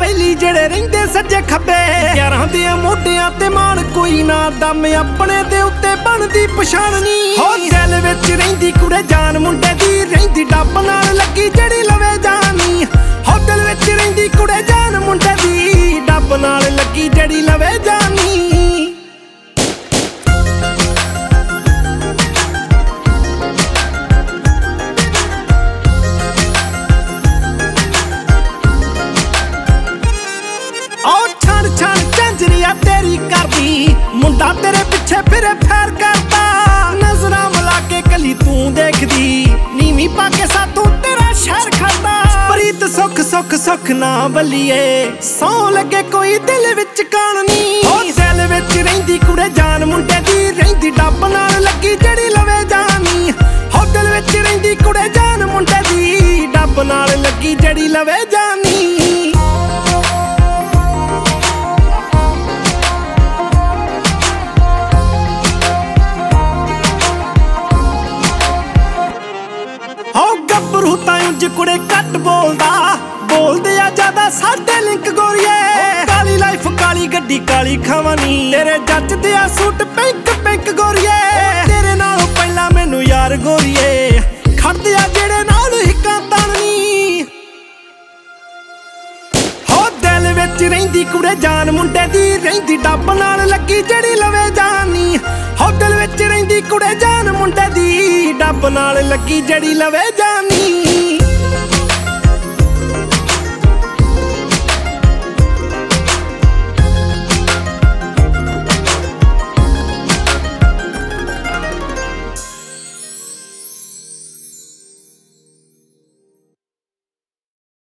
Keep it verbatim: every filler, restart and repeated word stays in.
ਵੈਲੀ ਜਿਹੜੇ ਰਹਿੰਦੇ ਸੱਜੇ ਖੱਬੇ ਯਾਰਾਂ ਦੇ ਮੋਢਿਆਂ ਤੇ ਮਾਣ ਕੋਈ ਨਾ ਦਮ ਆਪਣੇ ਦੇ ਉੱਤੇ ਬਣਦੀ ਪਛਾਣ ਨੀ ਹੋ ਦਿਲ ਵਿੱਚ ਰਹਿੰਦੀ ਕੁੜੇ ਜਾਨ ਮੁੰਡੇ ਦੀ ਰਹਿੰਦੀ ਡੱਬ ਨਾਲ ਲੱਗੀ ਜਿਹੜੀ ਲਵੇ ਜਾਨੀ ਹੋ ਦਿਲ ਵਿੱਚ ਰਹਿੰਦੀ ਕੁੜੇ ਜਾਨ ਮੁੰਡੇ ਦੀ ਡੱਬ ਨਾਲ ਲੱਗੀ ਜਿਹੜੀ ਲਵੇ ਜਾਨੀ तेरी करदी मुंडा तेरे पिछे फिरे फैर करता नजरां मिला के कली तू देखदी नीवी पाके साथों तेरा शहर खाता प्रीत सुख सुख सुख ना बलिए सौ लगे कोई दिल विच कान नी हो दिल विच रहिंदी कुड़े जान मुंडे दी रहिंदी डब नाल लगी जड़ी लवे जानी हो दिल विच रहिंदी कुड़े जान मुंडे दी डब नाल लगी जड़ी लवे जानी ਗੱਭਰੂ ਤਾਂ ਉਂਝ ਕੁੜੇ ਘੱਟ ਬੋਲਦਾ ਬੋਲਦੇ ਆ ਜ਼ਿਆਦਾ ਸਾਡੇ ਲਿੰਕ ਗੋਰੀਏ ਕਾਲੀ ਲਾਈਫ ਕਾਲੀ ਗੱਡੀ ਕਾਲੀ ਖਾਵਾਨੀ ਤੇਰੇ ਜੱਜਦੇ ਆ ਸੂਟ ਪਿੰਕ ਪਿੰਕ ਗੋਰੀਏ ਤੇਰੇ ਨਾਲੋਂ ਪਹਿਲਾਂ ਮੈਨੂੰ ਯਾਰ ਗੋਰੀਏ ਖੜਦੇ ਆ ਜਿਹੜੇ ਨਾਲ ਹਿੱਕਾਂ ਤਾਣਨੀ ਹੋ ਦਿਲ ਵਿੱਚ ਰਹਿੰਦੀ ਕੁੜੇ ਜਾਨ ਮੁੰਡੇ ਦੀ ਰਹਿੰਦੀ ਡੱਬ ਨਾਲ ਲੱਗੀ ਜਿਹੜੀ ਲਵੇ ਜਾਨੀ ਹੋ ਦਿਲ ਵਿੱਚ ਰਹਿੰਦੀ ਕੁੜੇ ਜਾਨ ਮੁੰਡੇ ਦੀ ਡੱਬ ਨਾਲ ਲੱਗੀ ਜਿਹੜੀ ਲਵੇ ਜਾਨੀ